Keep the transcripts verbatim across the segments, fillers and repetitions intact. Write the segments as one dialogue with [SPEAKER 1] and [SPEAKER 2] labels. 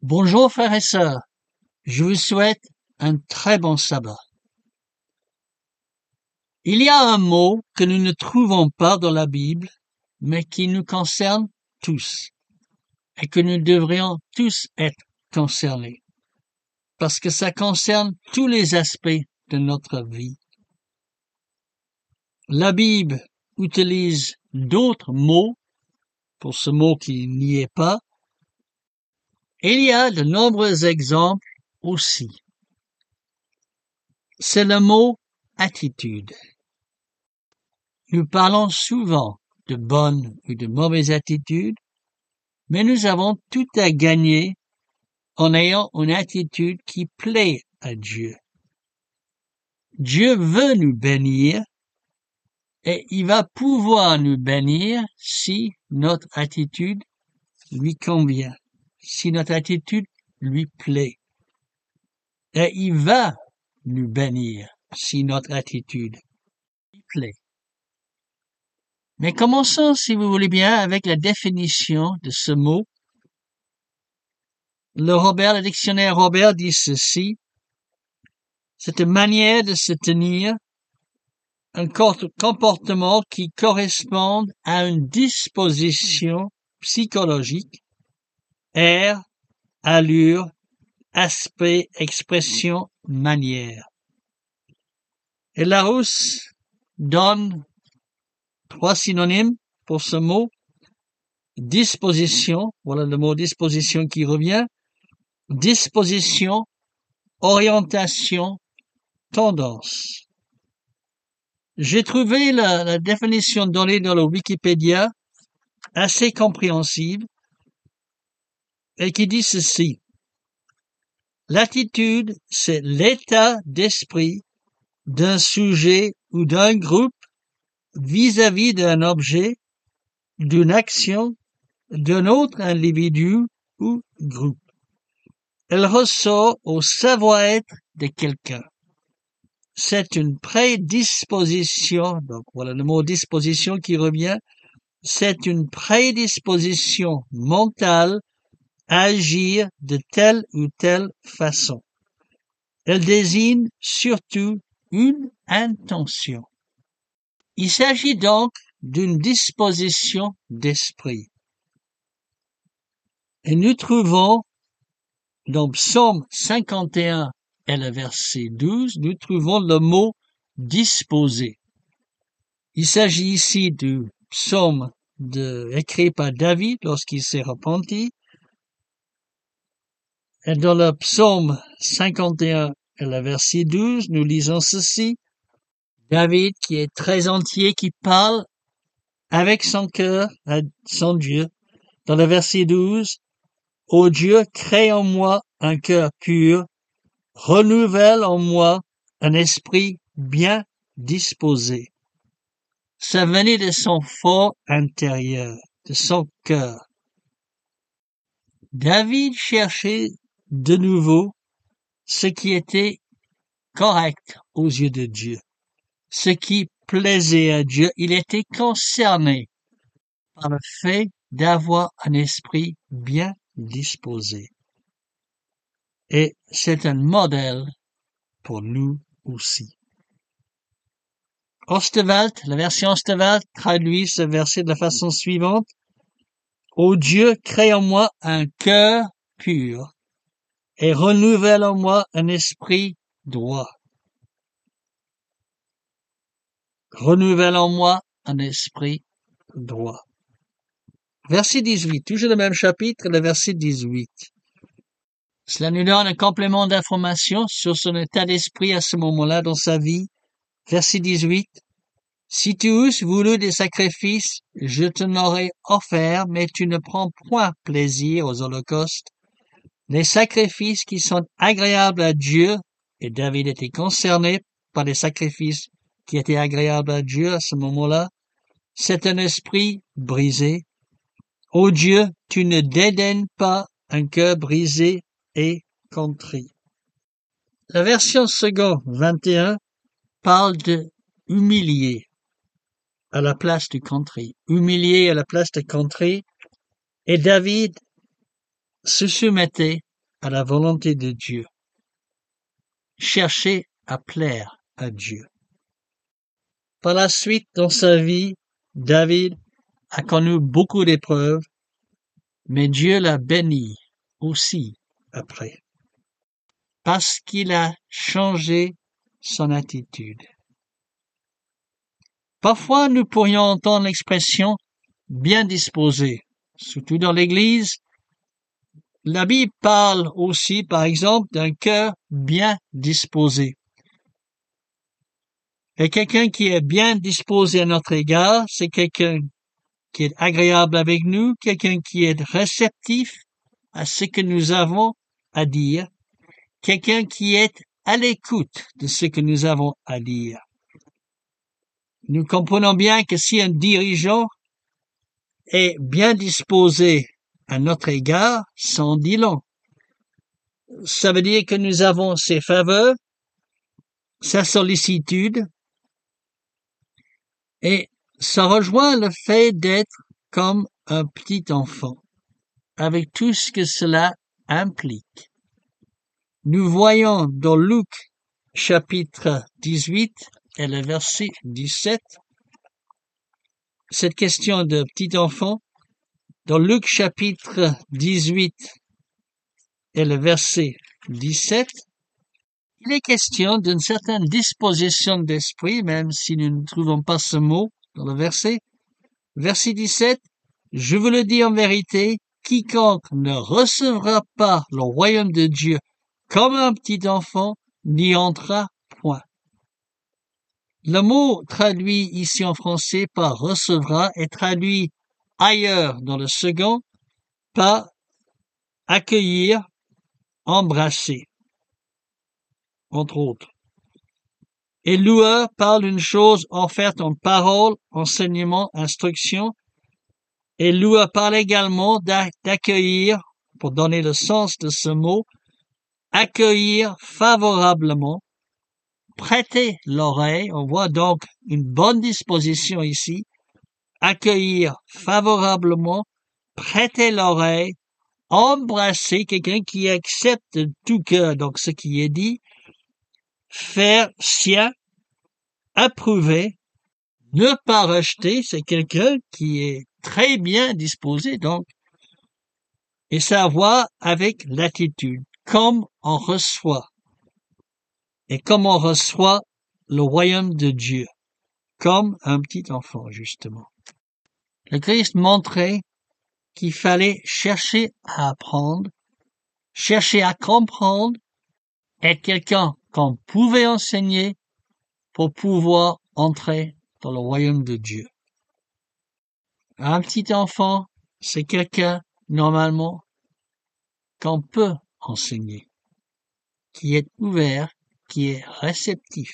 [SPEAKER 1] Bonjour frères et sœurs, je vous souhaite un très bon sabbat. Il y a un mot que nous ne trouvons pas dans la Bible, mais qui nous concerne tous, et que nous devrions tous être concernés, parce que ça concerne tous les aspects de notre vie. La Bible utilise d'autres mots pour ce mot qui n'y est pas, et il y a de nombreux exemples aussi. C'est le mot attitude. Nous parlons souvent de bonnes ou de mauvaises attitudes, mais nous avons tout à gagner en ayant une attitude qui plaît à Dieu. Dieu veut nous bénir et il va pouvoir nous bénir si notre attitude lui convient, si notre attitude lui plaît. Et il va nous bénir si notre attitude lui plaît. Mais commençons, si vous voulez bien, avec la définition de ce mot. Le Robert, le dictionnaire Robert dit ceci: cette manière de se tenir, un comportement qui correspond à une disposition psychologique, air, allure, aspect, expression, manière. Et Larousse donne trois synonymes pour ce mot. Disposition, voilà le mot disposition qui revient. Disposition, orientation, tendance. J'ai trouvé la, la définition donnée dans le Wikipédia assez compréhensible et qui dit ceci: l'attitude, c'est l'état d'esprit d'un sujet ou d'un groupe vis-à-vis d'un objet, d'une action, d'un autre individu ou groupe. Elle ressort au savoir-être de quelqu'un. C'est une prédisposition, donc voilà le mot disposition qui revient, c'est une prédisposition mentale à agir de telle ou telle façon. Elle désigne surtout une intention. Il s'agit donc d'une disposition d'esprit. Et nous trouvons dans Psaume cinquante et un et le verset douze, nous trouvons le mot disposer. Il s'agit ici du psaume de, écrit par David lorsqu'il s'est repenti. Et dans le psaume cinquante et un et le verset douze, nous lisons ceci: David, qui est très entier, qui parle avec son cœur à son Dieu. Dans le verset douze, ô Dieu, crée en moi un cœur pur, renouvelle en moi un esprit bien disposé. Ça venait de son fort intérieur, de son cœur. David cherchait de nouveau ce qui était correct aux yeux de Dieu, ce qui plaisait à Dieu. Il était concerné par le fait d'avoir un esprit bien disposé. Et c'est un modèle pour nous aussi. Ostewald, la version Ostewald traduit ce verset de la façon suivante: ô Dieu, crée en moi un cœur pur et renouvelle en moi un esprit droit. Renouvelle en moi un esprit droit. Verset dix-huit, toujours le même chapitre, le verset dix-huit. Cela nous donne un complément d'information sur son état d'esprit à ce moment-là dans sa vie. Verset dix-huit. Si tu eusses voulu des sacrifices, je te l'aurais offert, mais tu ne prends point plaisir aux holocaustes. Les sacrifices qui sont agréables à Dieu, et David était concerné par les sacrifices qui étaient agréables à Dieu à ce moment-là, c'est un esprit brisé. Ô Dieu, tu ne dédaignes pas un cœur brisé et contrit. La version second vingt et un parle de humilier à la place du contrit. Humilier à la place de contrit. Et David se soumettait à la volonté de Dieu. Chercher à plaire à Dieu. Par la suite, dans sa vie, David a connu beaucoup d'épreuves, mais Dieu l'a béni aussi après, parce qu'il a changé son attitude. Parfois, nous pourrions entendre l'expression « bien disposé », surtout dans l'Église. La Bible parle aussi, par exemple, d'un cœur bien disposé. Et quelqu'un qui est bien disposé à notre égard, c'est quelqu'un qui est agréable avec nous, quelqu'un qui est réceptif à ce que nous avons à dire, quelqu'un qui est à l'écoute de ce que nous avons à dire. Nous comprenons bien que si un dirigeant est bien disposé à notre égard, ça en dit long. Ça veut dire que nous avons ses faveurs, sa sollicitude, et ça rejoint le fait d'être comme un petit enfant, avec tout ce que cela implique. Nous voyons dans Luc chapitre dix-huit et le verset dix-sept cette question de petit enfant. Dans Luc chapitre dix-huit et le verset dix-sept, il est question d'une certaine disposition d'esprit, même si nous ne trouvons pas ce mot dans le verset. Verset dix-sept, « Je vous le dis en vérité, quiconque ne recevra pas le royaume de Dieu comme un petit enfant n'y entrera point. » Le mot traduit ici en français par « recevra » est traduit ailleurs dans le second par « accueillir », embrasser, entre autres. Et loueur parle d'une chose offerte en parole, enseignement, instruction. Et loueur parle également d'accueillir, pour donner le sens de ce mot, accueillir favorablement, prêter l'oreille. On voit donc une bonne disposition ici. Accueillir favorablement, prêter l'oreille, embrasser quelqu'un qui accepte de tout cœur donc ce qui est dit, faire sien, approuver, ne pas rejeter, c'est quelqu'un qui est très bien disposé donc, et savoir avec l'attitude, comme on reçoit, et comme on reçoit le royaume de Dieu, comme un petit enfant justement. Le Christ montrait qu'il fallait chercher à apprendre, chercher à comprendre, être quelqu'un qu'on pouvait enseigner pour pouvoir entrer dans le royaume de Dieu. Un petit enfant, c'est quelqu'un, normalement, qu'on peut enseigner, qui est ouvert, qui est réceptif.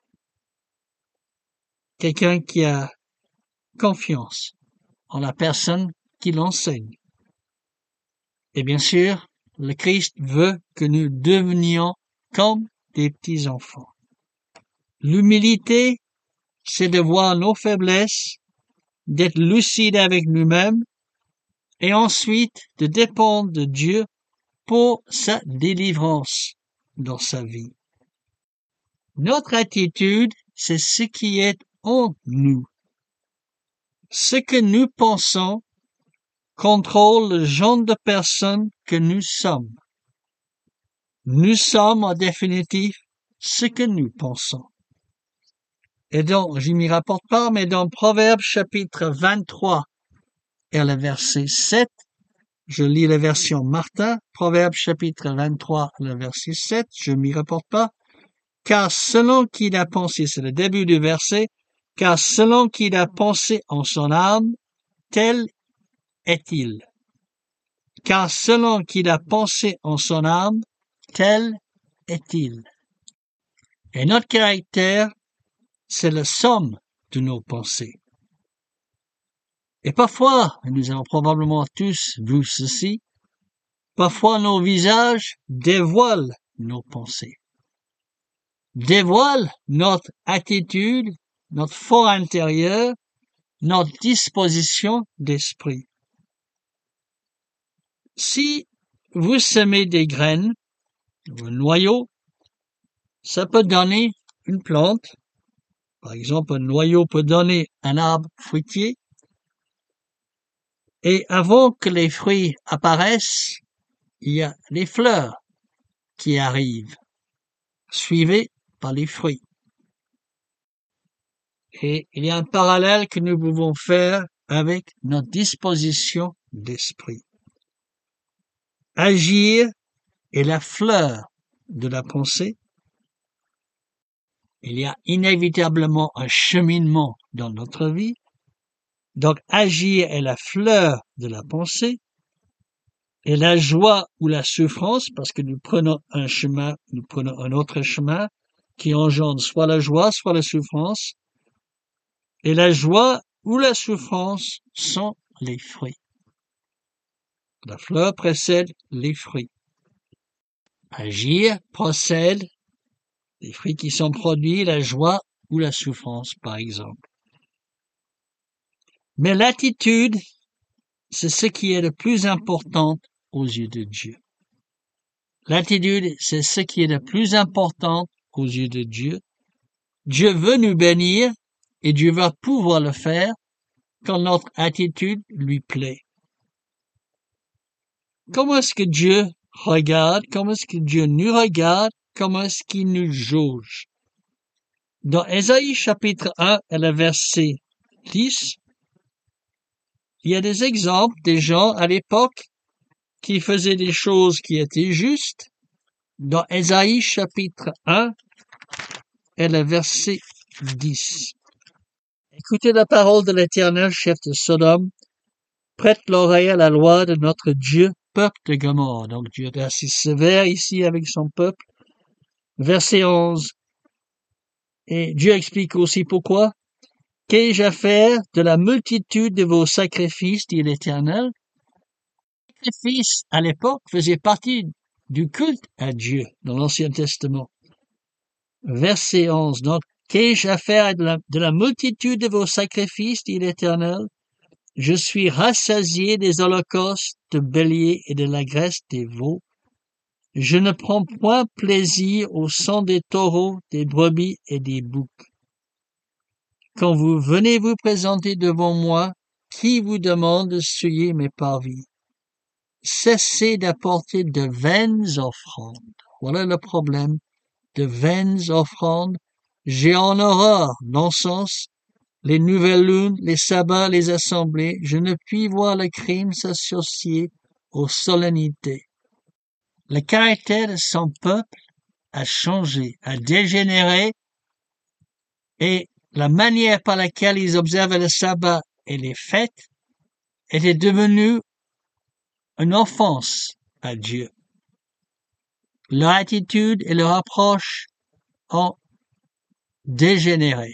[SPEAKER 1] Quelqu'un qui a confiance en la personne qui l'enseigne. Et bien sûr, le Christ veut que nous devenions comme des petits enfants. L'humilité, c'est de voir nos faiblesses, d'être lucide avec nous-mêmes, et ensuite de dépendre de Dieu pour sa délivrance dans sa vie. Notre attitude, c'est ce qui est en nous. Ce que nous pensons contrôle le genre de personne que nous sommes. Nous sommes en définitive ce que nous pensons. Et donc, je m'y rapporte pas, mais dans Proverbes chapitre vingt-trois et le verset sept, je lis la version Martin, Proverbes chapitre vingt-trois, le verset sept, je m'y rapporte pas, car selon qu'il a pensé, c'est le début du verset, car selon qu'il a pensé en son âme, tel est-il. Car selon qu'il a pensé en son âme, tel est-il. Et notre caractère, c'est la somme de nos pensées. Et parfois, nous avons probablement tous vu ceci, parfois nos visages dévoilent nos pensées, dévoilent notre attitude, notre fort intérieur, notre disposition d'esprit. Si vous semez des graines, un noyau, ça peut donner une plante. Par exemple, un noyau peut donner un arbre fruitier. Et avant que les fruits apparaissent, il y a les fleurs qui arrivent, suivies par les fruits. Et il y a un parallèle que nous pouvons faire avec notre disposition d'esprit. Agir est la fleur de la pensée. Il y a inévitablement un cheminement dans notre vie. Donc, agir est la fleur de la pensée. Et la joie ou la souffrance, parce que nous prenons un chemin, nous prenons un autre chemin qui engendre soit la joie, soit la souffrance. Et la joie ou la souffrance sont les fruits. La fleur précède les fruits. Agir procède les fruits qui sont produits, la joie ou la souffrance, par exemple. Mais l'attitude, c'est ce qui est le plus important aux yeux de Dieu. L'attitude, c'est ce qui est le plus important aux yeux de Dieu. Dieu veut nous bénir et Dieu va pouvoir le faire quand notre attitude lui plaît. Comment est-ce que Dieu regarde? Comment est-ce que Dieu nous regarde? Comment est-ce qu'il nous jauge? Dans Ésaïe chapitre un et le verset dix, il y a des exemples des gens à l'époque qui faisaient des choses qui étaient justes. Dans Ésaïe chapitre un et le verset dix. Écoutez la parole de l'Éternel, chef de Sodome. Prête l'oreille à la loi de notre Dieu, peuple de Gomorrhe. Donc Dieu est assez sévère ici avec son peuple. Verset onze. Et Dieu explique aussi pourquoi. Qu'ai-je à faire de la multitude de vos sacrifices, dit l'Éternel? Les sacrifices, à l'époque, faisaient partie du culte à Dieu dans l'Ancien Testament. Verset onze. Donc, qu'ai-je à faire de la, de la multitude de vos sacrifices, dit l'Éternel? Je suis rassasié des holocaustes de béliers et de la graisse des veaux. Je ne prends point plaisir au sang des taureaux, des brebis et des boucs. Quand vous venez vous présenter devant moi, qui vous demande de souiller mes parvis? Cessez d'apporter de vaines offrandes. Voilà le problème. De vaines offrandes. J'ai en horreur l'encens, les nouvelles lunes, les sabbats, les assemblées. Je ne puis voir le crime s'associer aux solennités. Le caractère de son peuple a changé, a dégénéré, et la manière par laquelle ils observaient le sabbat et les fêtes était devenue une offense à Dieu. Leur attitude et leur approche ont dégénéré.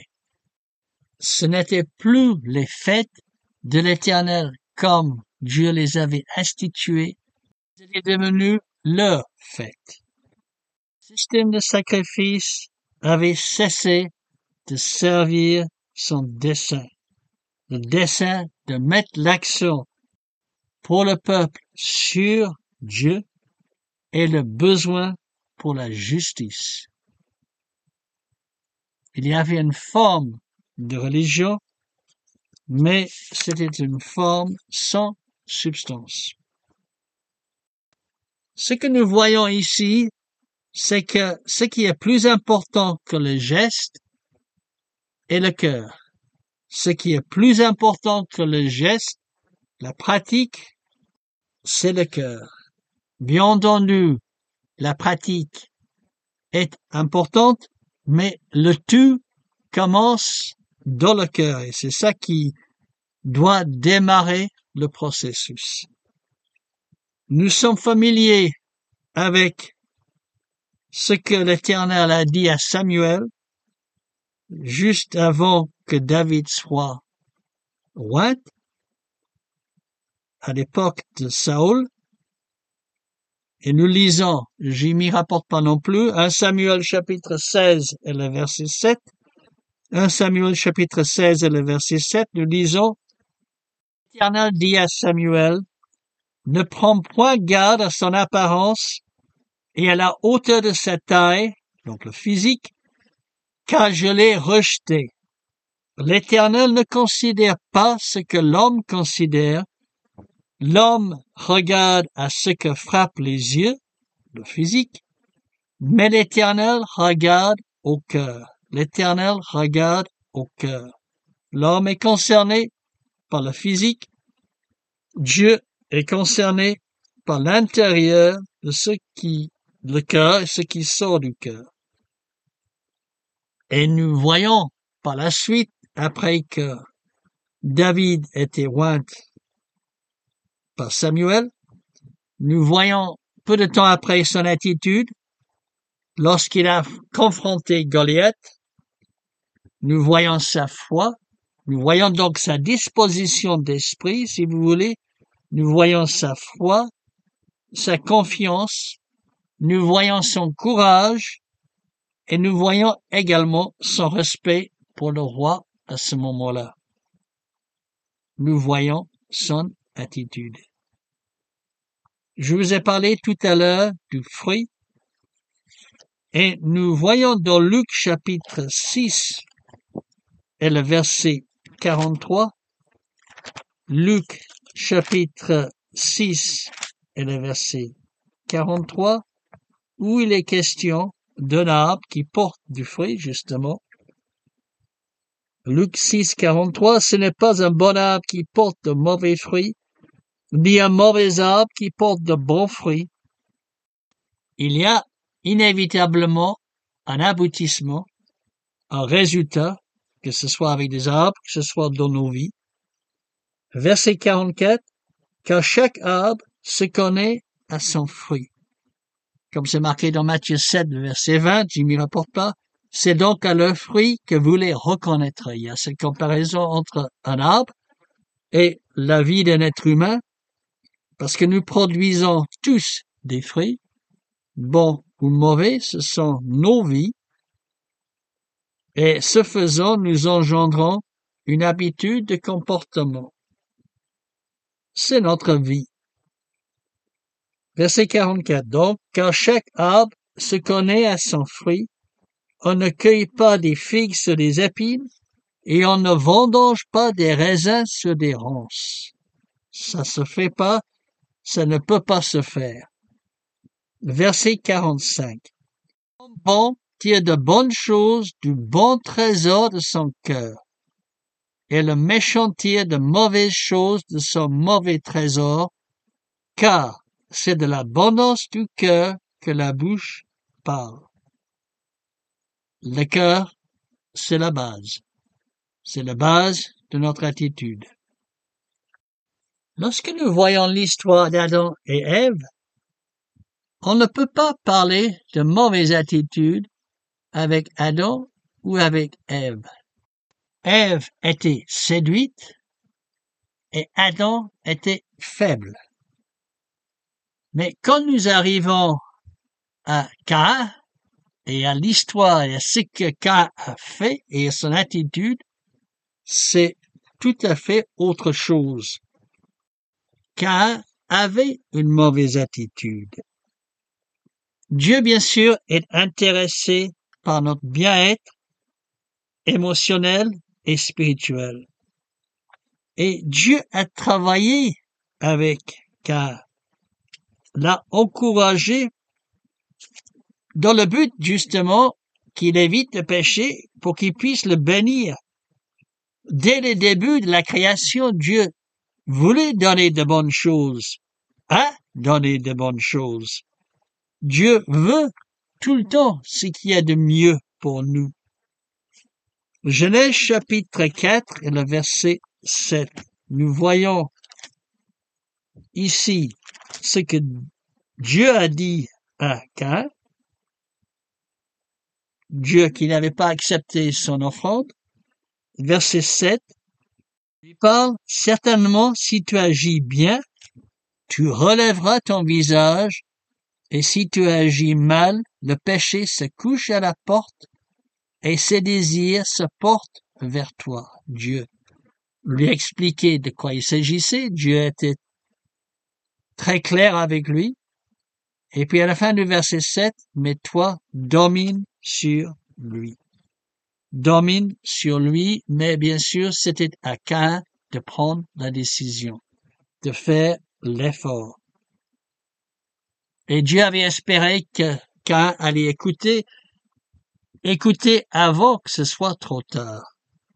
[SPEAKER 1] Ce n'étaient plus les fêtes de l'Éternel comme Dieu les avait instituées, c'était devenu leur fête. Le système de sacrifice avait cessé de servir son dessein, le dessein de mettre l'accent pour le peuple sur Dieu et le besoin pour la justice. Il y avait une forme de religion, mais c'était une forme sans substance. Ce que nous voyons ici, c'est que ce qui est plus important que le geste est le cœur. Ce qui est plus important que le geste, la pratique, c'est le cœur. Bien entendu, la pratique est importante, mais le tout commence dans le cœur et c'est ça qui doit démarrer le processus. Nous sommes familiers avec ce que l'Éternel a dit à Samuel juste avant que David soit roi, à l'époque de Saül. Et nous lisons, j'y m'y rapporte pas non plus, un Samuel chapitre seize et le verset sept. un Samuel chapitre seize et le verset sept, nous lisons, l'Éternel dit à Samuel, ne prend point garde à son apparence et à la hauteur de sa taille, donc le physique, car je l'ai rejeté. L'Éternel ne considère pas ce que l'homme considère. L'homme regarde à ce que frappent les yeux, le physique, mais l'Éternel regarde au cœur. L'Éternel regarde au cœur. L'homme est concerné par le physique. Dieu est concerné par l'intérieur de ce qui, le cœur et ce qui sort du cœur. Et nous voyons par la suite, après que David était oint par Samuel, nous voyons peu de temps après son attitude, lorsqu'il a confronté Goliath, nous voyons sa foi, nous voyons donc sa disposition d'esprit, si vous voulez, nous voyons sa foi, sa confiance, nous voyons son courage et nous voyons également son respect pour le roi à ce moment-là. Nous voyons son attitude. Je vous ai parlé tout à l'heure du fruit et nous voyons dans Luc chapitre six et le verset quarante-trois, Luc chapitre six et le verset quarante-trois, où il est question d'un arbre qui porte du fruit, justement. Luc six, quarante-trois, ce n'est pas un bon arbre qui porte de mauvais fruits, ni un mauvais arbre qui porte de bons fruits. Il y a inévitablement un aboutissement, un résultat, que ce soit avec des arbres, que ce soit dans nos vies. Verset quarante-quatre, car chaque arbre se connaît à son fruit. Comme c'est marqué dans Matthieu sept, verset vingt, je m'y rapporte pas, c'est donc à leur fruit que vous les reconnaîtrez. Il y a cette comparaison entre un arbre et la vie d'un être humain, parce que nous produisons tous des fruits, bons ou mauvais, ce sont nos vies, et ce faisant, nous engendrons une habitude de comportement. C'est notre vie. Verset quarante-quatre, donc, car chaque arbre se connaît à son fruit, on ne cueille pas des figues sur des épines, et on ne vendange pas des raisins sur des ronces. Ça se fait pas, ça ne peut pas se faire. Verset quarante-cinq. L'homme bon tire de bonnes choses du bon trésor de son cœur, et le méchant tire de mauvaises choses de son mauvais trésor, car c'est de l'abondance du cœur que la bouche parle. Le cœur, c'est la base. C'est la base de notre attitude. Lorsque nous voyons l'histoire d'Adam et Ève, on ne peut pas parler de mauvaise attitude avec Adam ou avec Ève. Ève était séduite et Adam était faible. Mais quand nous arrivons à Caïn et à l'histoire et à ce que Caïn a fait et à son attitude, c'est tout à fait autre chose. Caïn avait une mauvaise attitude. Dieu, bien sûr, est intéressé par notre bien-être émotionnel et spirituel. Et Dieu a travaillé avec Caïn, l'a encouragé dans le but, justement, qu'il évite le péché pour qu'il puisse le bénir. Dès le début de la création, Dieu voulait donner de bonnes choses, a donné de bonnes choses. Dieu veut tout le temps ce qu'il y a de mieux pour nous. Genèse chapitre quatre et le verset sept. Nous voyons ici ce que Dieu a dit à Caïn. Dieu qui n'avait pas accepté son offrande. Verset sept. Il parle, certainement, si tu agis bien, tu relèveras ton visage, et si tu agis mal, le péché se couche à la porte, et ses désirs se portent vers toi. Dieu lui a expliqué de quoi il s'agissait. Dieu était très clair avec lui. Et puis à la fin du verset sept, mais toi, domine sur lui. Domine sur lui, mais bien sûr, c'était à Caïn de prendre la décision, de faire l'effort. Et Dieu avait espéré que Caïn allait écouter, écouter avant que ce soit trop tard.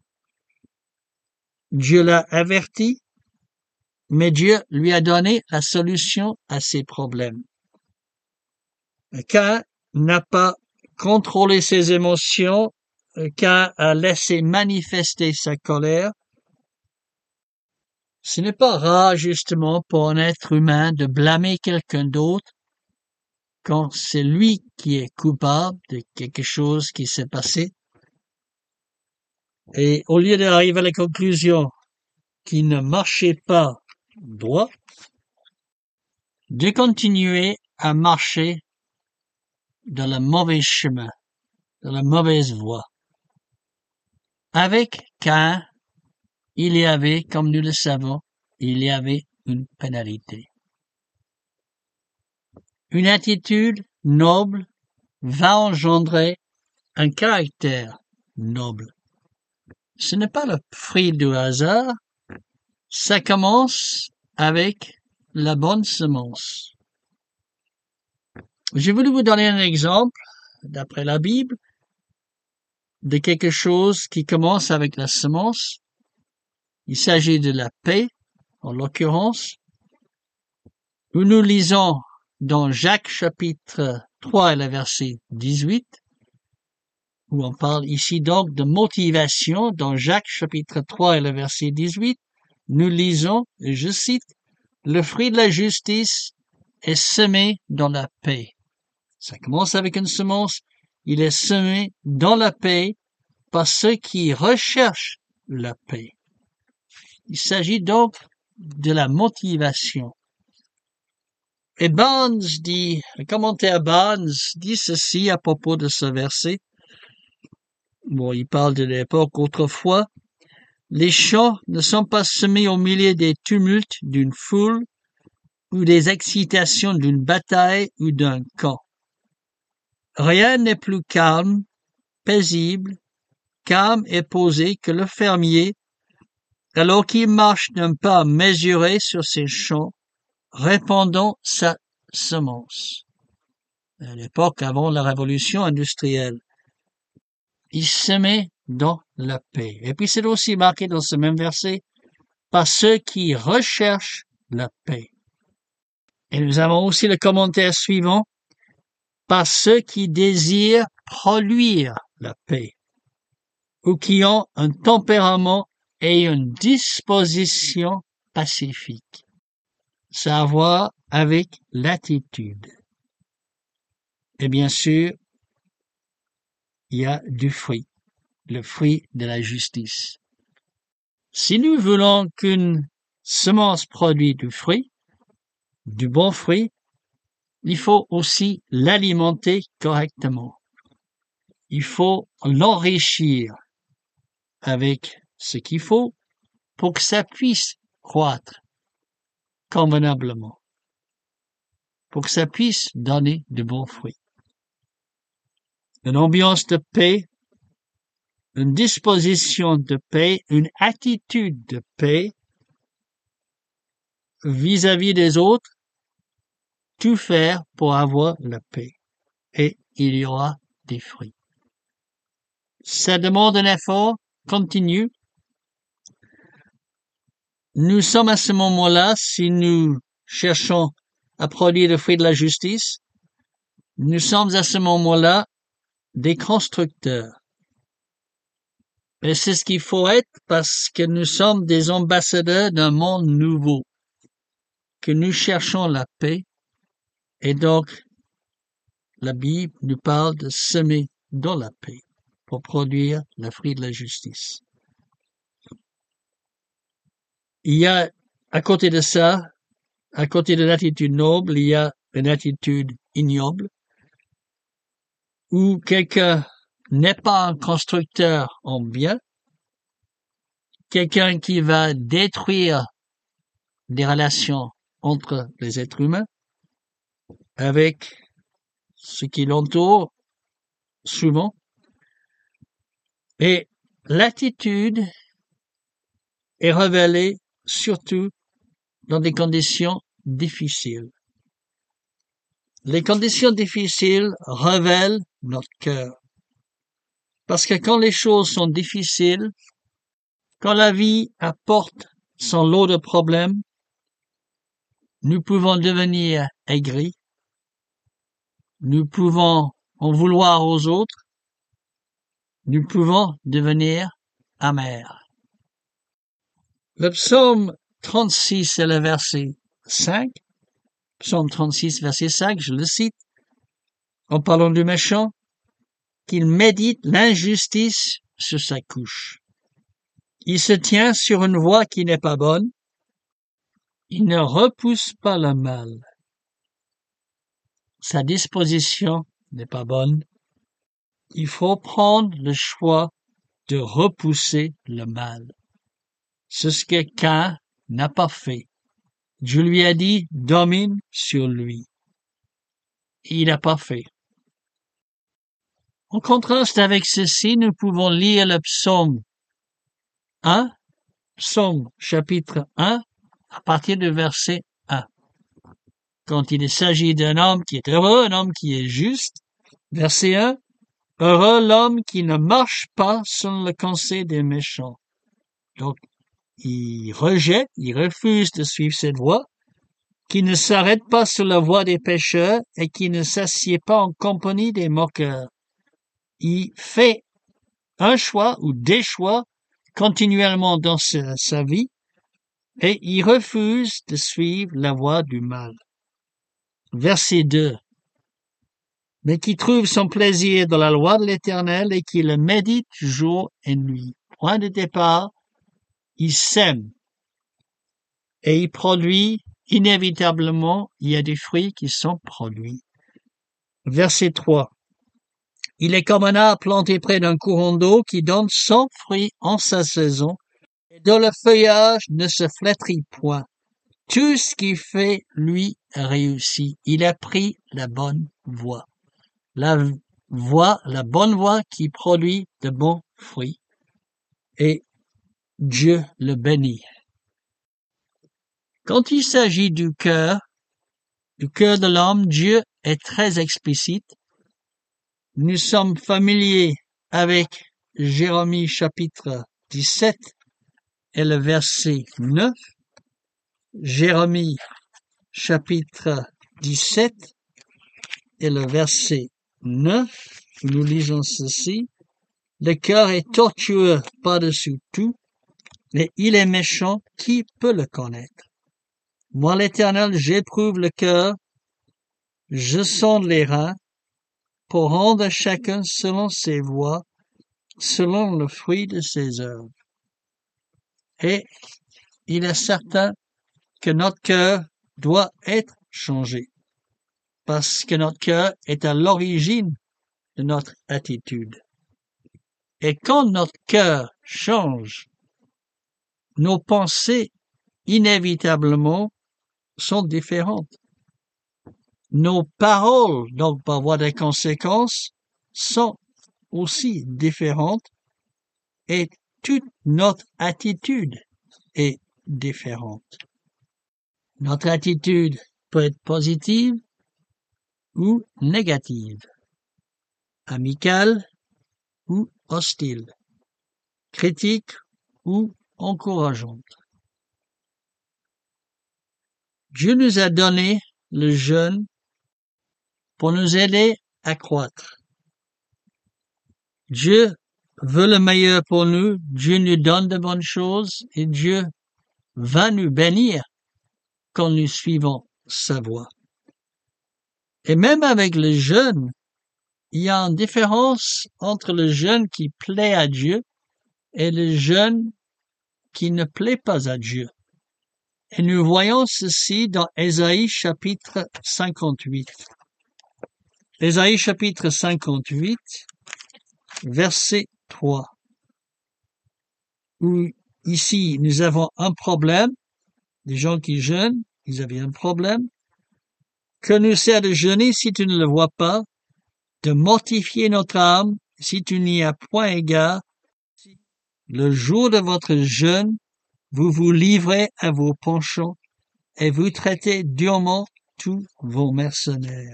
[SPEAKER 1] Dieu l'a averti, mais Dieu lui a donné la solution à ses problèmes. Caïn n'a pas contrôlé ses émotions, Caïn a laissé manifester sa colère. Ce n'est pas rare justement pour un être humain de blâmer quelqu'un d'autre quand c'est lui qui est coupable de quelque chose qui s'est passé. Et au lieu d'arriver à la conclusion qu'il ne marchait pas droit, de continuer à marcher dans le mauvais chemin, dans la mauvaise voie. Avec Caïn, il y avait, comme nous le savons, il y avait une pénalité. Une attitude noble va engendrer un caractère noble. Ce n'est pas le fruit du hasard, ça commence avec la bonne semence. J'ai voulu vous donner un exemple, d'après la Bible, de quelque chose qui commence avec la semence. Il s'agit de la paix, en l'occurrence, où nous lisons dans Jacques chapitre trois et le verset dix-huit, où on parle ici donc de motivation. Dans Jacques chapitre trois et le verset dix-huit, nous lisons, et je cite, « Le fruit de la justice est semé dans la paix. » Ça commence avec une semence, il est semé dans la paix par ceux qui recherchent la paix. Il s'agit donc de la motivation. Et Barnes dit, le commentaire Barnes dit ceci à propos de ce verset. Bon, il parle de l'époque autrefois. Les champs ne sont pas semés au milieu des tumultes d'une foule ou des excitations d'une bataille ou d'un camp. Rien n'est plus calme, paisible, calme et posé que le fermier, alors qu'il marche d'un pas mesuré sur ses champs, répandant sa semence. À l'époque avant la révolution industrielle, il semait dans la paix. Et puis c'est aussi marqué dans ce même verset, par ceux qui recherchent la paix. Et nous avons aussi le commentaire suivant, par ceux qui désirent produire la paix, ou qui ont un tempérament et une disposition pacifique. Ça a à voir avec l'attitude. Et bien sûr, il y a du fruit, le fruit de la justice. Si nous voulons qu'une semence produise du fruit, du bon fruit, il faut aussi l'alimenter correctement. Il faut l'enrichir avec ce qu'il faut pour que ça puisse croître convenablement, pour que ça puisse donner de bons fruits. Une ambiance de paix, une disposition de paix, une attitude de paix vis-à-vis des autres, tout faire pour avoir la paix. Et il y aura des fruits. Ça demande un effort continu. Nous sommes à ce moment-là, si nous cherchons à produire le fruit de la justice, nous sommes à ce moment-là des constructeurs. Et c'est ce qu'il faut être parce que nous sommes des ambassadeurs d'un monde nouveau, que nous cherchons la paix. Et donc, la Bible nous parle de semer dans la paix pour produire le fruit de la justice. Il y a, à côté de ça, à côté de l'attitude noble, il y a une attitude ignoble, où quelqu'un n'est pas un constructeur en bien, quelqu'un qui va détruire des relations entre les êtres humains, avec ce qui l'entoure, souvent. Et l'attitude est révélée surtout dans des conditions difficiles. Les conditions difficiles révèlent notre cœur. Parce que quand les choses sont difficiles, quand la vie apporte son lot de problèmes, nous pouvons devenir aigris, nous pouvons en vouloir aux autres, nous pouvons devenir amers. Le psaume trente-six et le verset cinq, psaume trente-six, verset cinq, je le cite, en parlant du méchant, qu'il médite l'injustice sur sa couche. Il se tient sur une voie qui n'est pas bonne, il ne repousse pas le mal. Sa disposition n'est pas bonne. Il faut prendre le choix de repousser le mal. C'est ce que Caïn n'a pas fait. Dieu lui a dit, domine sur lui. Il n'a pas fait. En contraste avec ceci, nous pouvons lire le psaume un, psaume chapitre un, à partir du verset un. Quand il s'agit d'un homme qui est heureux, un homme qui est juste, verset un, heureux l'homme qui ne marche pas selon le conseil des méchants. Donc, il rejette, il refuse de suivre cette voie, qui ne s'arrête pas sur la voie des pécheurs et qui ne s'assied pas en compagnie des moqueurs. Il fait un choix ou des choix continuellement dans sa, sa vie et il refuse de suivre la voie du mal. Verset deux. Mais qui trouve son plaisir dans la loi de l'Éternel et qui le médite jour et nuit. Point de départ, il sème et il produit inévitablement, il y a des fruits qui sont produits. Verset trois. Il est comme un arbre planté près d'un courant d'eau qui donne son fruit en sa saison et dont le feuillage ne se flétrit point. Tout ce qu'il fait, lui, réussit. Il a pris la bonne voie. La voie, la bonne voie qui produit de bons fruits. Et Dieu le bénit. Quand il s'agit du cœur, du cœur de l'homme, Dieu est très explicite. Nous sommes familiers avec Jérémie chapitre dix-sept et le verset neuf. Jérémie chapitre dix-sept et le verset neuf, nous lisons ceci. Le cœur est tortueux par-dessus tout, mais il est méchant, qui peut le connaître? Moi, l'Éternel, j'éprouve le cœur, je sonde les reins, pour rendre à chacun selon ses voies, selon le fruit de ses œuvres. Et il est certain que notre cœur doit être changé, parce que notre cœur est à l'origine de notre attitude. Et quand notre cœur change, nos pensées inévitablement sont différentes. Nos paroles, donc par voie de conséquence, sont aussi différentes et toute notre attitude est différente. Notre attitude peut être positive ou négative, amicale ou hostile, critique ou encourageante. Dieu nous a donné le jeûne pour nous aider à croître. Dieu veut le meilleur pour nous, Dieu nous donne de bonnes choses et Dieu va nous bénir quand nous suivons sa voie. Et même avec le jeûne, il y a une différence entre le jeûne qui plaît à Dieu et le jeûne qui ne plaît pas à Dieu. Et nous voyons ceci dans Ésaïe chapitre cinquante-huit. Ésaïe chapitre cinquante-huit, verset trois. Où ici nous avons un problème, des gens qui jeûnent, ils avaient un problème. Que nous sert de jeûner si tu ne le vois pas, de mortifier notre âme si tu n'y as point égard. Le jour de votre jeûne, vous vous livrez à vos penchants et vous traitez durement tous vos mercenaires.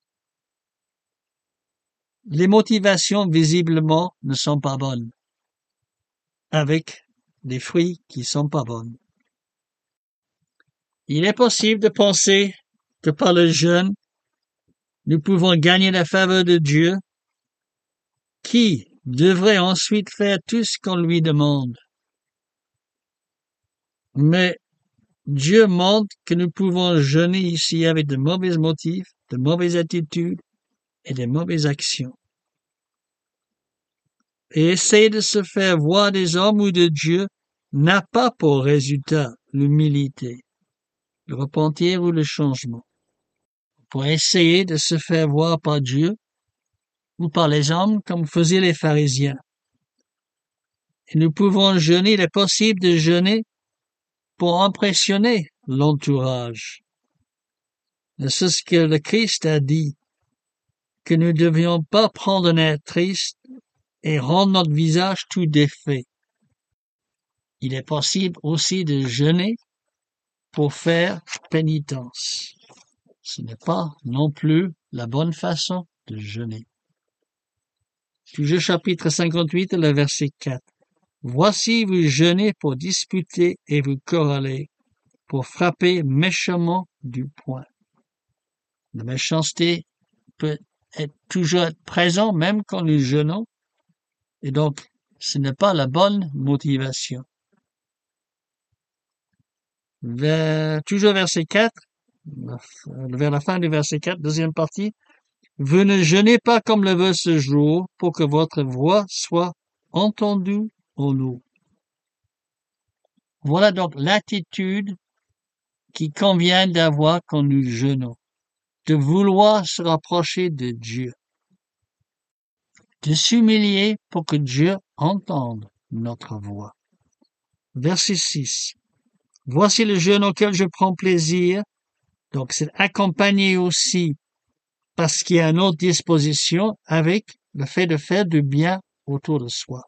[SPEAKER 1] Les motivations visiblement ne sont pas bonnes, avec des fruits qui sont pas bonnes. Il est possible de penser que par le jeûne, nous pouvons gagner la faveur de Dieu, qui devrait ensuite faire tout ce qu'on lui demande. Mais Dieu montre que nous pouvons jeûner ici avec de mauvais motifs, de mauvaises attitudes et de mauvaises actions. Et essayer de se faire voir des hommes ou de Dieu n'a pas pour résultat l'humilité, le repentir ou le changement. Pour essayer de se faire voir par Dieu ou par les hommes comme faisaient les pharisiens. Et nous pouvons jeûner, il est possible de jeûner pour impressionner l'entourage. C'est ce que le Christ a dit, que nous ne devions pas prendre un air triste et rendre notre visage tout défait. Il est possible aussi de jeûner pour faire pénitence. Ce n'est pas non plus la bonne façon de jeûner. Toujours chapitre cinquante-huit, le verset quatre. Voici vous jeûnez pour disputer et vous quereller, pour frapper méchamment du poing. La méchanceté peut être toujours présente même quand nous jeûnons, et donc ce n'est pas la bonne motivation. Vers, toujours verset quatre, vers la fin du verset quatre, deuxième partie. Vous ne jeûnez pas comme le veut ce jour, pour que votre voix soit entendue en nous. Voilà donc l'attitude qui convient d'avoir quand nous jeûnons, de vouloir se rapprocher de Dieu, de s'humilier pour que Dieu entende notre voix. Verset six. Voici le jeûne auquel je prends plaisir. Donc c'est accompagné aussi parce qu'il y a une autre disposition avec le fait de faire du bien autour de soi.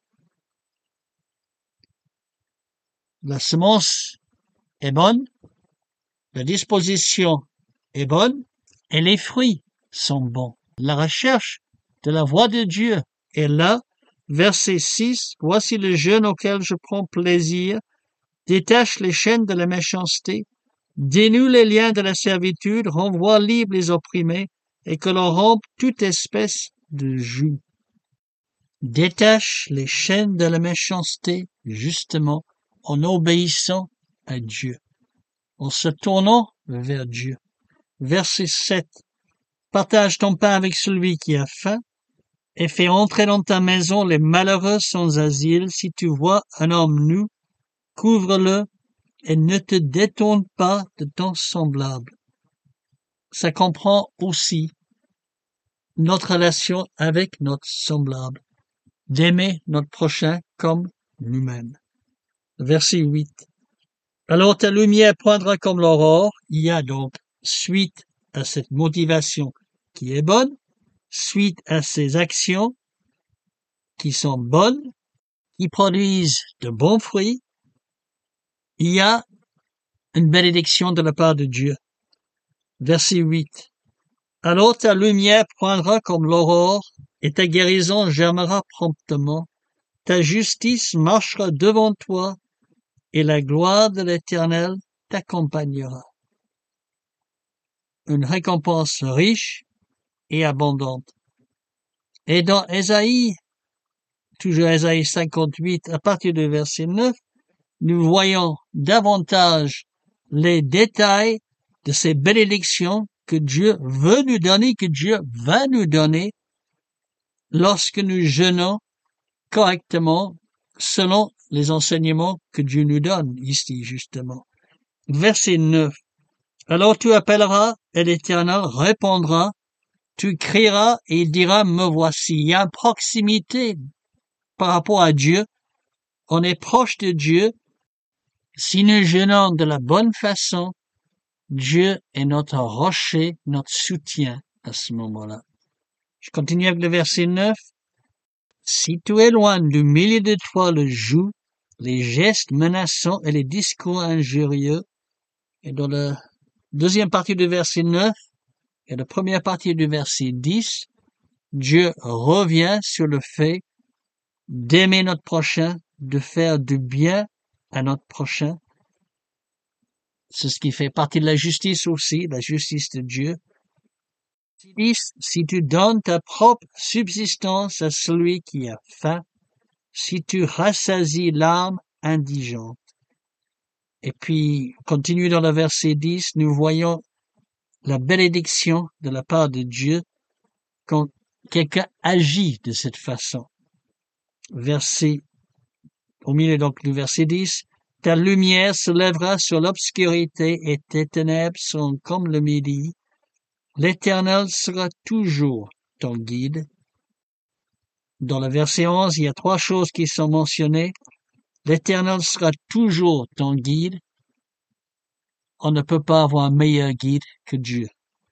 [SPEAKER 1] La semence est bonne, la disposition est bonne et les fruits sont bons. La recherche de la voix de Dieu est là. Verset six. Voici le jeûne auquel je prends plaisir. Détache les chaînes de la méchanceté, dénoue les liens de la servitude, renvoie libres les opprimés, et que l'on rompe toute espèce de joug. Détache les chaînes de la méchanceté, justement, en obéissant à Dieu, en se tournant vers Dieu. Verset sept. Partage ton pain avec celui qui a faim, et fais entrer dans ta maison les malheureux sans asile. Si tu vois un homme nu, couvre-le, et ne te détourne pas de ton semblable. Ça comprend aussi notre relation avec notre semblable, d'aimer notre prochain comme nous-mêmes. Verset huit. Alors ta lumière poindra comme l'aurore. Il y a donc, suite à cette motivation qui est bonne, suite à ces actions qui sont bonnes, qui produisent de bons fruits, il y a une bénédiction de la part de Dieu. Verset huit. Alors ta lumière poindra comme l'aurore, et ta guérison germera promptement. Ta justice marchera devant toi, et la gloire de l'Éternel t'accompagnera. Une récompense riche et abondante. Et dans Ésaïe, toujours Ésaïe cinquante-huit, à partir du verset neuf, nous voyons davantage les détails de ces bénédictions que Dieu veut nous donner, que Dieu va nous donner lorsque nous jeûnons correctement selon les enseignements que Dieu nous donne ici, justement. Verset neuf. Alors tu appelleras et l'Éternel répondra. Tu crieras et il dira, me voici. Il y a une proximité par rapport à Dieu. On est proche de Dieu si nous jeûnons de la bonne façon Dieu est notre rocher, notre soutien à ce moment-là. Je continue avec le verset neuf. Si tu éloignes du milieu de toi le joug, les gestes menaçants et les discours injurieux, et dans la deuxième partie du verset neuf et la première partie du verset dix, Dieu revient sur le fait d'aimer notre prochain, de faire du bien à notre prochain. C'est ce qui fait partie de la justice aussi, la justice de Dieu. dix. Si tu donnes ta propre subsistance à celui qui a faim, si tu rassasies l'âme indigente. Et puis, continue dans le verset dix, nous voyons la bénédiction de la part de Dieu quand quelqu'un agit de cette façon. Verset, au milieu donc du verset dix, ta lumière se lèvera sur l'obscurité et tes ténèbres seront comme le midi. L'Éternel sera toujours ton guide. Dans le verset onze, il y a trois choses qui sont mentionnées. L'Éternel sera toujours ton guide. On ne peut pas avoir un meilleur guide que Dieu.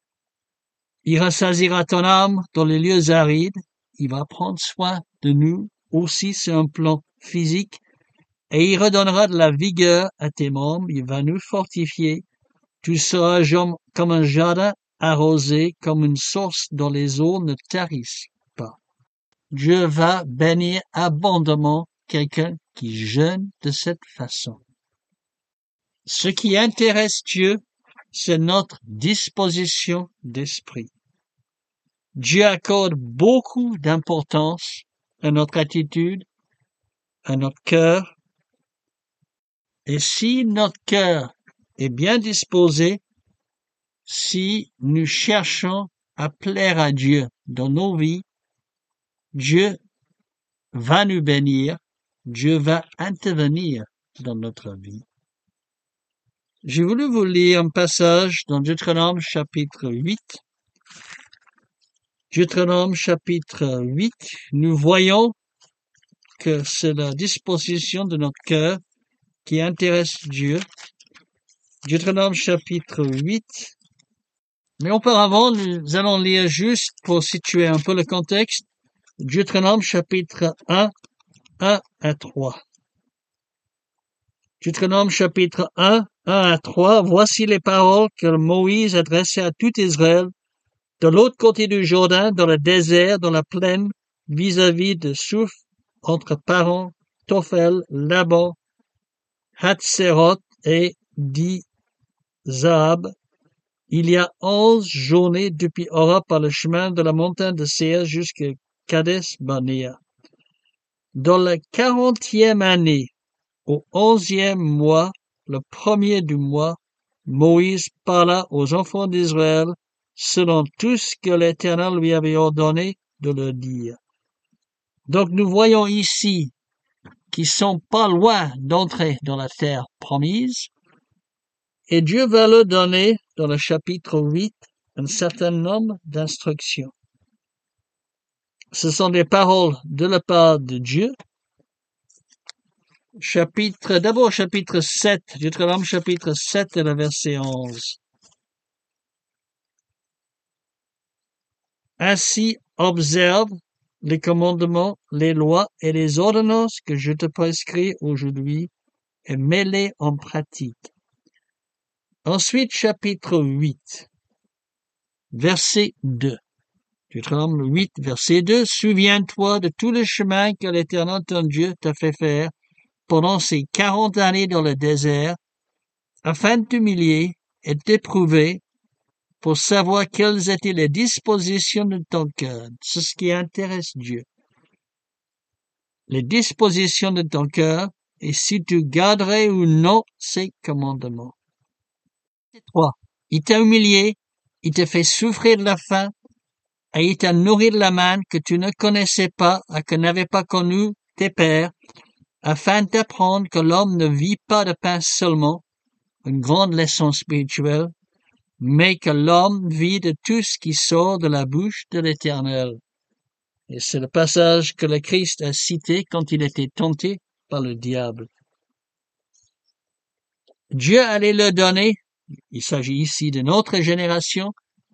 [SPEAKER 1] Il rassasiera ton âme dans les lieux arides. Il va prendre soin de nous aussi sur un plan physique. Et il redonnera de la vigueur à tes membres. Il va nous fortifier. Tu seras comme un jardin arrosé, comme une source dont les eaux ne tarissent pas. Dieu va bénir abondamment quelqu'un qui jeûne de cette façon. Ce qui intéresse Dieu, c'est notre disposition d'esprit. Dieu accorde beaucoup d'importance à notre attitude, à notre cœur. Et si notre cœur est bien disposé, si nous cherchons à plaire à Dieu dans nos vies, Dieu va nous bénir, Dieu va intervenir dans notre vie. J'ai voulu vous lire un passage dans Deutéronome chapitre huit. Deutéronome chapitre huit, nous voyons que c'est la disposition de notre cœur qui intéresse Dieu. Deutéronome chapitre huit. Mais auparavant, nous allons lire juste pour situer un peu le contexte. Deutéronome chapitre un, un à trois. Deutéronome chapitre un, un à trois. Voici les paroles que Moïse adressait à tout Israël de l'autre côté du Jourdain, dans le désert, dans la plaine, vis-à-vis de Souf, entre Paran, Tophel, Laban, Hatzeroth et Di-Zahab. Il y a onze journées depuis Horeb par le chemin de la montagne de Séir jusqu'à Kadesh-Barnéa. Dans la quarantième année, au onzième mois, le premier du mois, Moïse parla aux enfants d'Israël selon tout ce que l'Éternel lui avait ordonné de leur dire. Donc nous voyons ici qu'ils sont pas loin d'entrer dans la terre promise, et Dieu va leur donner, dans le chapitre huit, un certain nombre d'instructions. Ce sont des paroles de la part de Dieu. Chapitre, d'abord chapitre sept, Deutéronome chapitre sept et le verset onze. Ainsi observe les commandements, les lois et les ordonnances que je te prescris aujourd'hui et mets-les en pratique. Ensuite, chapitre huit, verset deux. Deutéronome huit, verset deux. Souviens-toi de tous les chemins que l'Éternel ton Dieu t'a fait faire pendant ces quarante années dans le désert, afin de t'humilier et de t'éprouver pour savoir quelles étaient les dispositions de ton cœur. C'est ce qui intéresse Dieu. Les dispositions de ton cœur et si tu garderais ou non ces commandements. trois. Il t'a humilié, il t'a fait souffrir de la faim, et il t'a nourri de la manne que tu ne connaissais pas et que n'avaient pas connu tes pères, afin d'apprendre que l'homme ne vit pas de pain seulement, une grande leçon spirituelle, mais que l'homme vit de tout ce qui sort de la bouche de l'Éternel. Et c'est le passage que le Christ a cité quand il était tenté par le diable. Dieu allait leur donner Il s'agit ici d'une autre génération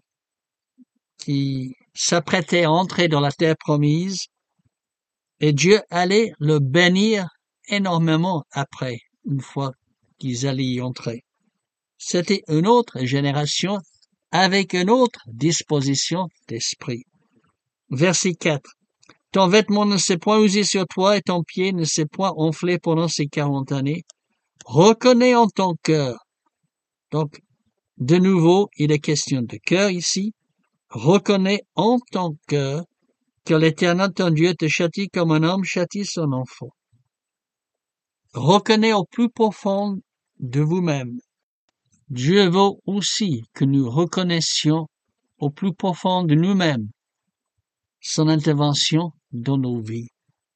[SPEAKER 1] qui s'apprêtait à entrer dans la terre promise, et Dieu allait le bénir énormément après, une fois qu'ils allaient y entrer. C'était une autre génération avec une autre disposition d'esprit. Verset quatre. Ton vêtement ne s'est point usé sur toi et ton pied ne s'est point enflé pendant ces quarante années. Reconnais en ton cœur. Donc, de nouveau, il est question de cœur ici. Reconnais en ton cœur que l'Éternel ton Dieu te châtie comme un homme châtie son enfant. Reconnais au plus profond de vous-même. Dieu veut aussi que nous reconnaissions au plus profond de nous-mêmes son intervention dans nos vies.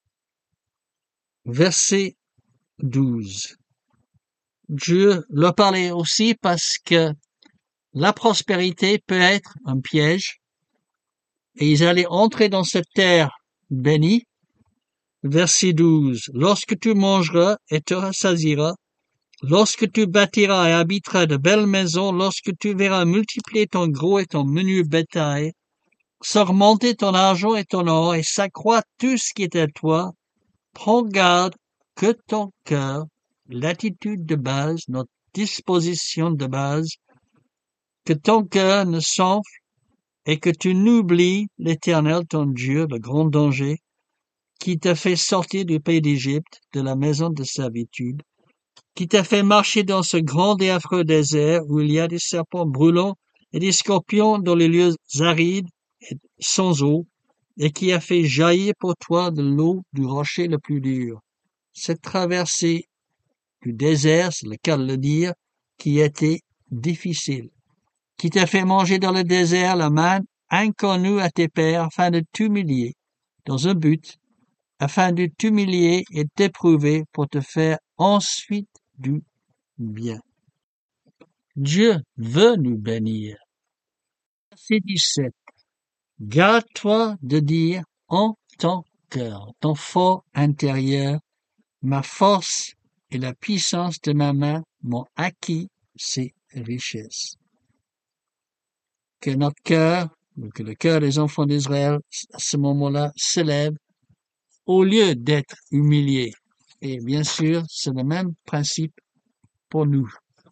[SPEAKER 1] Verset douze. Dieu leur parlait aussi parce que la prospérité peut être un piège et ils allaient entrer dans cette terre bénie. Verset douze. Lorsque tu mangeras et te rassasieras, lorsque tu bâtiras et habiteras de belles maisons, lorsque tu verras multiplier ton gros et ton menu bétail, s'augmenter ton argent et ton or et s'accroître tout ce qui est à toi, prends garde que ton cœur, l'attitude de base, notre disposition de base, que ton cœur ne s'enfle et que tu n'oublies l'Éternel ton Dieu, le grand danger, qui t'a fait sortir du pays d'Égypte, de la maison de servitude, qui t'a fait marcher dans ce grand et affreux désert où il y a des serpents brûlants et des scorpions dans les lieux arides et sans eau, et qui a fait jaillir pour toi de l'eau du rocher le plus dur. Cette traversée du désert, c'est le cas de le dire, qui était difficile, qui t'a fait manger dans le désert la manne inconnue à tes pères afin de t'humilier, dans un but, afin de t'humilier et t'éprouver pour te faire ensuite du bien. Dieu veut nous bénir. Verset dix-sept. Garde-toi de dire en ton cœur, ton fort intérieur, ma force et la puissance de ma main m'ont acquis ces richesses. Que notre cœur, que le cœur des enfants d'Israël, à ce moment-là, s'élève au lieu d'être humilié. Et bien sûr, c'est le même principe pour nous.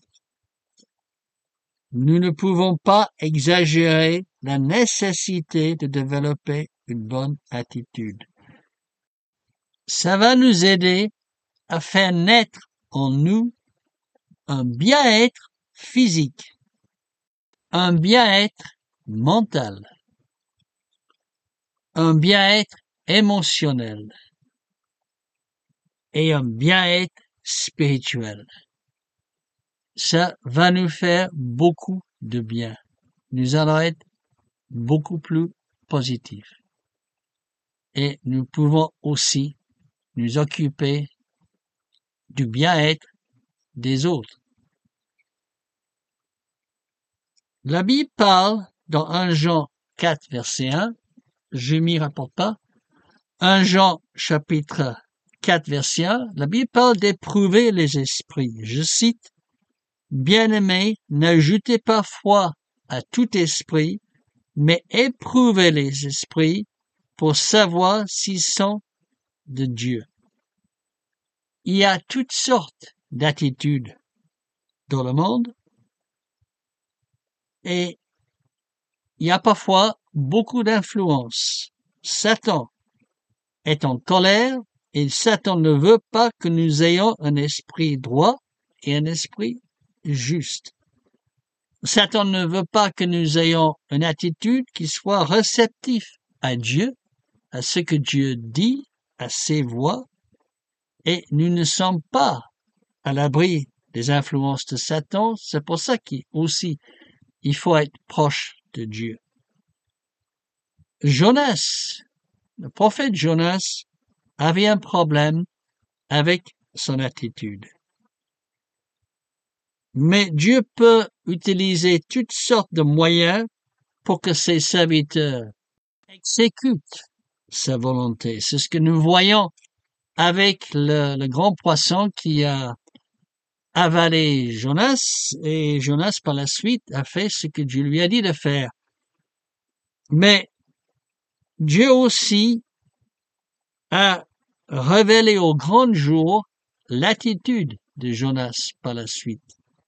[SPEAKER 1] Nous ne pouvons pas exagérer la nécessité de développer une bonne attitude. Ça va nous aider à faire naître en nous un bien-être physique, un bien-être mental, un bien-être émotionnel et un bien-être spirituel. Ça va nous faire beaucoup de bien. Nous allons être beaucoup plus positifs. Et nous pouvons aussi nous occuper du bien-être des autres. La Bible parle dans un Jean quatre, verset un, je m'y rapporte pas, un Jean chapitre quatre, verset un, la Bible parle d'éprouver les esprits. Je cite, « Bien-aimés, n'ajoutez pas foi à tout esprit, mais éprouvez les esprits pour savoir s'ils sont de Dieu. » Il y a toutes sortes d'attitudes dans le monde et il y a parfois beaucoup d'influence. Satan est en colère et Satan ne veut pas que nous ayons un esprit droit et un esprit juste. Satan ne veut pas que nous ayons une attitude qui soit réceptive à Dieu, à ce que Dieu dit, à ses voix, et nous ne sommes pas à l'abri des influences de Satan. C'est pour ça qu'aussi il faut être proche de Dieu. Jonas, le prophète Jonas, avait un problème avec son attitude. Mais Dieu peut utiliser toutes sortes de moyens pour que ses serviteurs exécutent sa volonté. C'est ce que nous voyons avec le, le grand poisson qui a avalé Jonas et Jonas par la suite a fait ce que Dieu lui a dit de faire. Mais Dieu aussi a révélé au grand jour l'attitude de Jonas par la suite.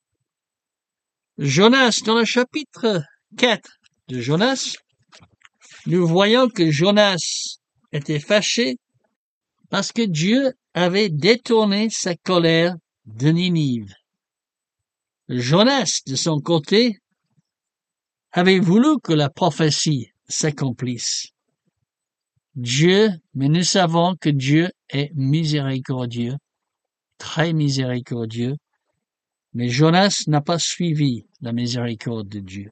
[SPEAKER 1] Jonas, dans le chapitre quatre de Jonas, nous voyons que Jonas était fâché parce que Dieu avait détourné sa colère de Ninive. Jonas, de son côté, avait voulu que la prophétie s'accomplisse. Dieu, mais nous savons que Dieu est miséricordieux, très miséricordieux, mais Jonas n'a pas suivi la miséricorde de Dieu.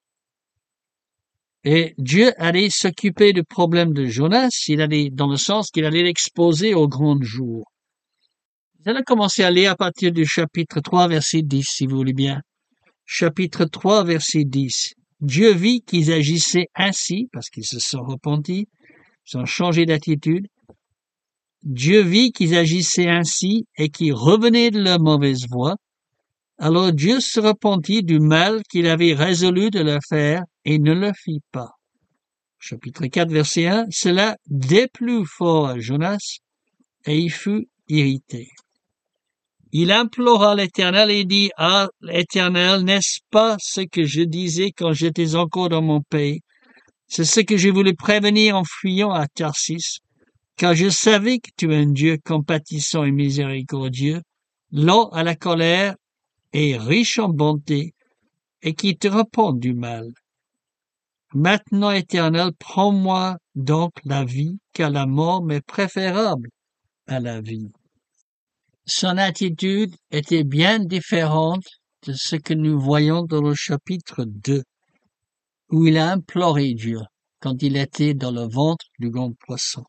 [SPEAKER 1] Et Dieu allait s'occuper du problème de Jonas, il allait, dans le sens qu'il allait l'exposer au grand jour. Vous allez commencer à lire à partir du chapitre trois, verset dix, si vous voulez bien. Chapitre trois, verset dix. Dieu vit qu'ils agissaient ainsi, parce qu'ils se sont repentis, ils ont changé d'attitude. Dieu vit qu'ils agissaient ainsi et qu'ils revenaient de leur mauvaise voie. Alors Dieu se repentit du mal qu'il avait résolu de leur faire et ne le fit pas. Chapitre quatre, verset un. Cela déplut fort à Jonas et il fut irrité. Il implora l'Éternel et dit, « Ah, l'Éternel, n'est-ce pas ce que je disais quand j'étais encore dans mon pays? C'est ce que je voulais prévenir en fuyant à Tarsis, car je savais que tu es un Dieu compatissant et miséricordieux, lent à la colère et riche en bonté, et qui te repent du mal. Maintenant, Éternel, prends-moi donc la vie, car la mort m'est préférable à la vie. » Son attitude était bien différente de ce que nous voyons dans le chapitre deux, où il a imploré Dieu quand il était dans le ventre du grand poisson.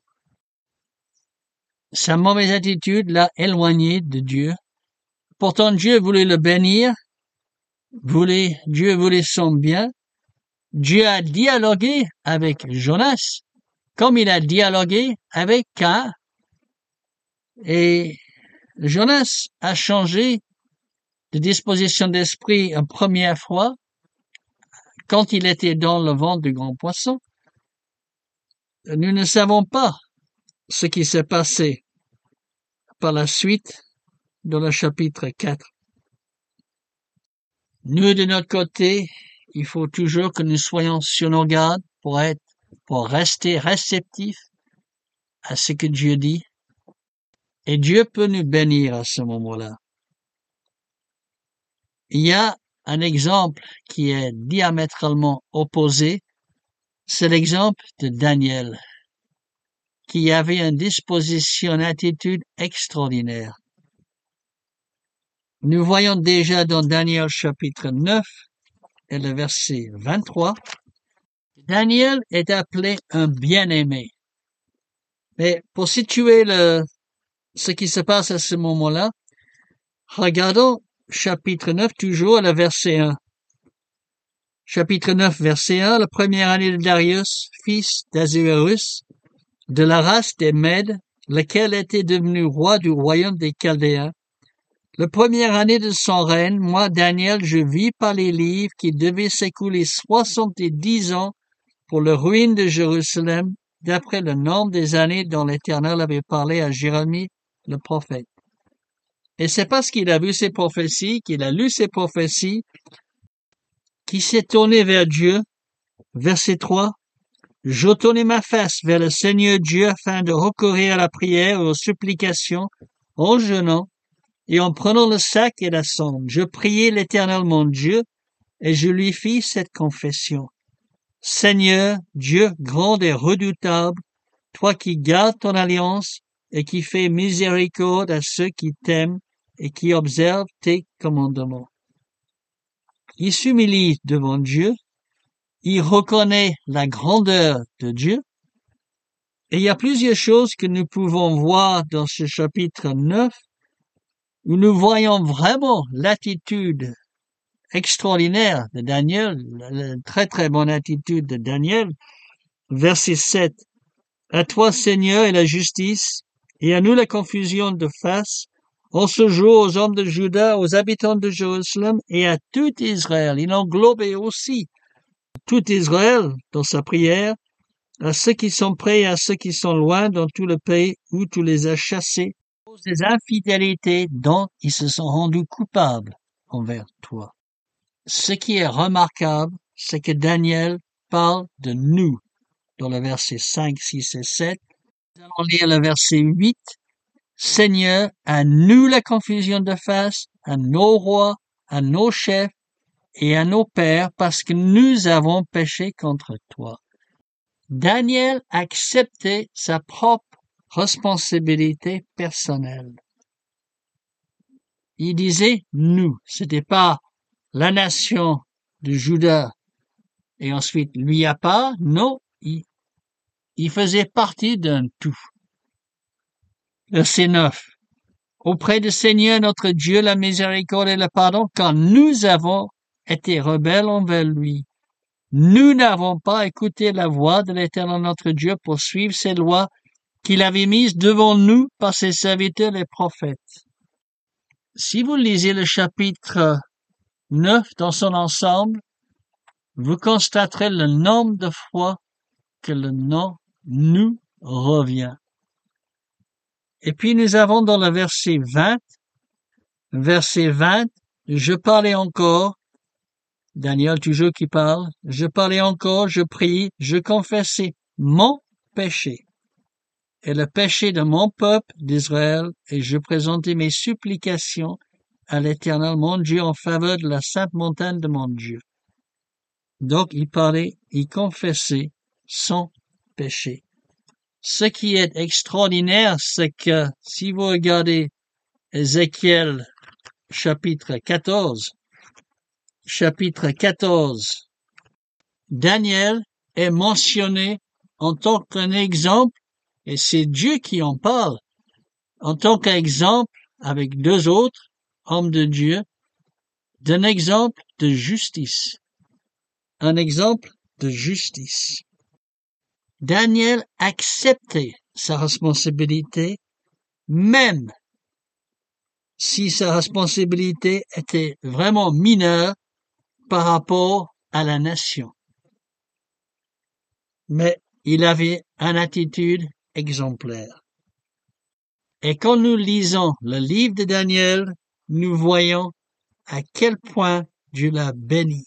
[SPEAKER 1] Sa mauvaise attitude l'a éloigné de Dieu. Pourtant, Dieu voulait le bénir, voulait, Dieu voulait son bien. Dieu a dialogué avec Jonas, comme il a dialogué avec Caïn. Et Jonas a changé de disposition d'esprit une première fois quand il était dans le ventre du grand poisson. Nous ne savons pas ce qui s'est passé par la suite dans le chapitre quatre. Nous, de notre côté, il faut toujours que nous soyons sur nos gardes pour être, pour rester réceptifs à ce que Dieu dit. Et Dieu peut nous bénir à ce moment-là. Il y a un exemple qui est diamétralement opposé. C'est l'exemple de Daniel, qui avait une disposition, une attitude extraordinaire. Nous voyons déjà dans Daniel chapitre neuf et le verset vingt-trois, Daniel est appelé un bien-aimé. Mais pour situer le, ce qui se passe à ce moment-là, regardons chapitre neuf toujours, le verset un. Chapitre neuf, verset un, la première année de Darius, fils d'Ahasuérus, de la race des Mèdes, lequel était devenu roi du royaume des Chaldéens. La première année de son règne, moi, Daniel, je vis par les livres qu'il devait s'écouler soixante-dix ans pour la ruine de Jérusalem, d'après le nombre des années dont l'Éternel avait parlé à Jérémie, le prophète. Et c'est parce qu'il a vu ces prophéties, qu'il a lu ces prophéties, qu'il s'est tourné vers Dieu. Verset trois. Je tournai ma face vers le Seigneur Dieu afin de recourir à la prière et aux supplications, en jeûnant et en prenant le sac et la sonde. Je priai l'Éternel mon Dieu et je lui fis cette confession. Seigneur, Dieu grand et redoutable, toi qui gardes ton alliance et qui fais miséricorde à ceux qui t'aiment et qui observent tes commandements. Il s'humilie devant Dieu, il reconnaît la grandeur de Dieu, et il y a plusieurs choses que nous pouvons voir dans ce chapitre neuf, où nous voyons vraiment l'attitude extraordinaire de Daniel, la très très bonne attitude de Daniel. Verset sept. À toi, Seigneur, est la justice, et à nous la confusion de face. En ce jour, aux hommes de Juda, aux habitants de Jérusalem et à tout Israël. Il englobait aussi tout Israël dans sa prière, à ceux qui sont près et à ceux qui sont loin dans tout le pays où tu les as chassés, à cause des infidélités dont ils se sont rendus coupables envers toi. Ce qui est remarquable, c'est que Daniel parle de nous dans le verset cinq, six et sept. Nous allons lire le verset huit. Seigneur, à nous la confusion de face, à nos rois, à nos chefs et à nos pères, parce que nous avons péché contre toi. Daniel acceptait sa propre responsabilité personnelle. Il disait nous, c'était pas la nation de Juda et ensuite lui à part, non, il, il faisait partie d'un tout. Verset neuf. Auprès du Seigneur notre Dieu, la miséricorde et le pardon, quand nous avons été rebelles envers lui. Nous n'avons pas écouté la voix de l'Éternel notre Dieu pour suivre ses lois qu'il avait mises devant nous par ses serviteurs les prophètes. Si vous lisez le chapitre neuf dans son ensemble, vous constaterez le nombre de fois que le nom nous revient. Et puis nous avons dans le verset vingt, verset vingt, je parlais encore, Daniel toujours qui parle, je parlais encore, je priais, je confessais mon péché et le péché de mon peuple d'Israël, et je présentais mes supplications à l'Éternel mon Dieu en faveur de la sainte montagne de mon Dieu. Donc il parlait, il confessait son péché. Ce qui est extraordinaire, c'est que si vous regardez Ézéchiel chapitre quatorze, chapitre quatorze, Daniel est mentionné en tant qu'un exemple, et c'est Dieu qui en parle, en tant qu'exemple avec deux autres hommes de Dieu, d'un exemple de justice. Un exemple de justice. Daniel acceptait sa responsabilité, même si sa responsabilité était vraiment mineure par rapport à la nation. Mais il avait une attitude exemplaire. Et quand nous lisons le livre de Daniel, nous voyons à quel point Dieu l'a béni.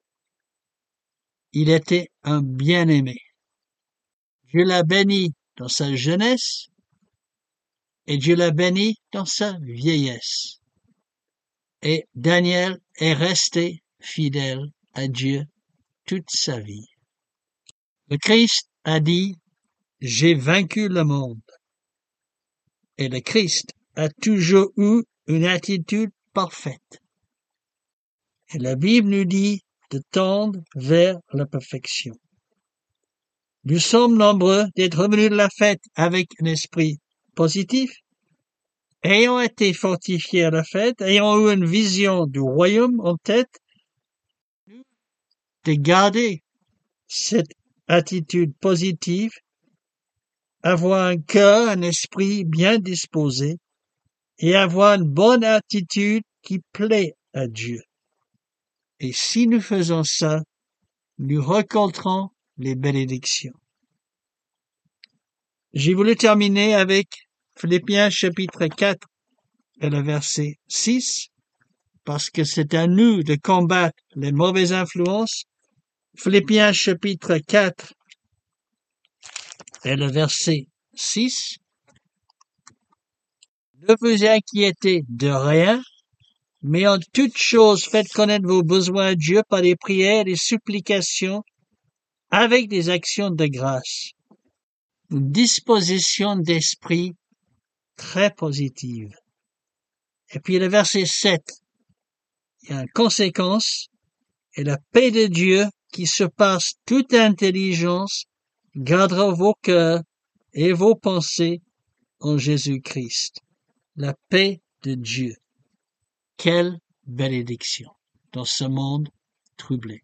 [SPEAKER 1] Il était un bien-aimé. Dieu l'a béni dans sa jeunesse et Dieu l'a béni dans sa vieillesse. Et Daniel est resté fidèle à Dieu toute sa vie. Le Christ a dit, j'ai vaincu le monde. Et le Christ a toujours eu une attitude parfaite. Et la Bible nous dit de tendre vers la perfection. Nous sommes nombreux d'être revenus de la fête avec un esprit positif, ayant été fortifiés à la fête, ayant eu une vision du royaume en tête, de garder cette attitude positive, avoir un cœur, un esprit bien disposé et avoir une bonne attitude qui plaît à Dieu. Et si nous faisons ça, nous récolterons les bénédictions. J'ai voulu terminer avec Philippiens chapitre quatre et le verset six, parce que c'est à nous de combattre les mauvaises influences. Philippiens chapitre quatre et le verset six. Ne vous inquiétez de rien, mais en toute chose faites connaître vos besoins à Dieu par des prières et des supplications avec des actions de grâce. Une disposition d'esprit très positive. Et puis le verset sept, il y a une conséquence, et la paix de Dieu qui surpasse toute intelligence gardera vos cœurs et vos pensées en Jésus-Christ. La paix de Dieu. Quelle bénédiction dans ce monde troublé.